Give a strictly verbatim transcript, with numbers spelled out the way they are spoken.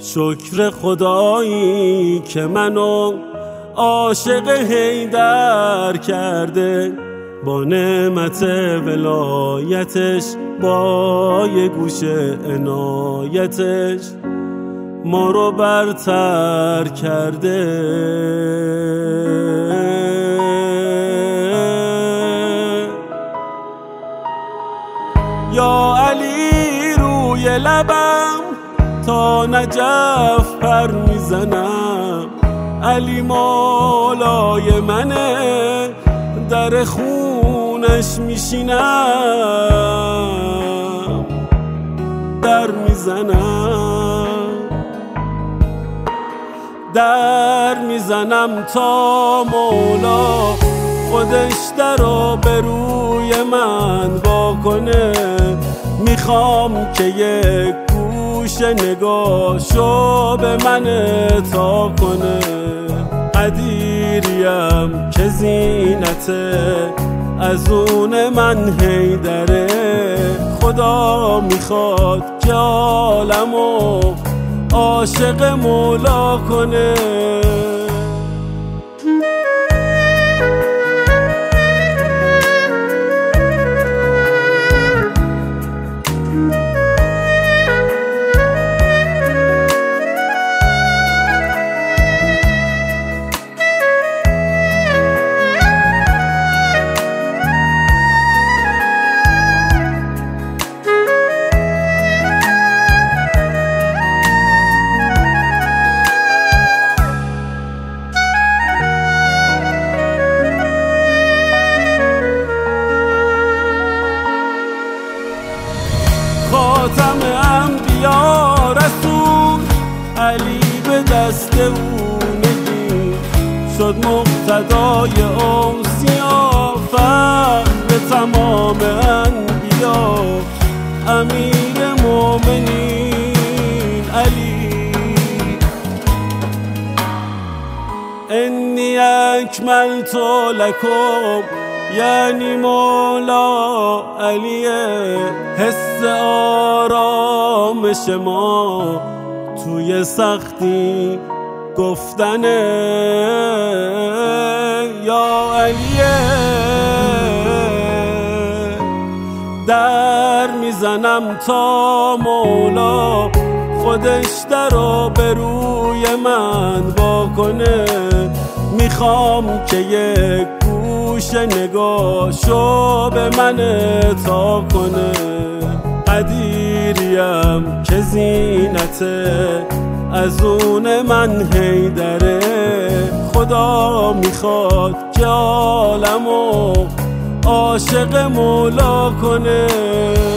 شکر خدایی که منو عاشق حیدر کرده، با نعمت ولایتش، با یه گوشه عنایتش ما رو برتر کرده. یا علی روی لبم تا نجف پر میزنم، علی مولای منه در خونش میشینم، در میزنم در میزنم تا مولا خودش درو به روی من واکنه. میخوام که یک گوشه نگاهشو به من عطا کنه. قدیریم که زینته از اون من حیدره، خدا میخواد که عالمو عاشق مولا کنه. خاتم انبیا رسول علی به دست او نگین شد، مقتدای اوصیا فخر تمام انبیا، امیر مومنین علی. انی اکملت لکم یعنی مولا علیه، حس آرامش ما توی سختی گفتنه. یا علیه در میزنم تا مولا خودش درو به روی من واکنه. میخوام که یک گوشه نگاهشو به من عطا کنه. قدیریم که زینته از اون من حیدره، خدا میخواد که عالمو عاشق مولا کنه.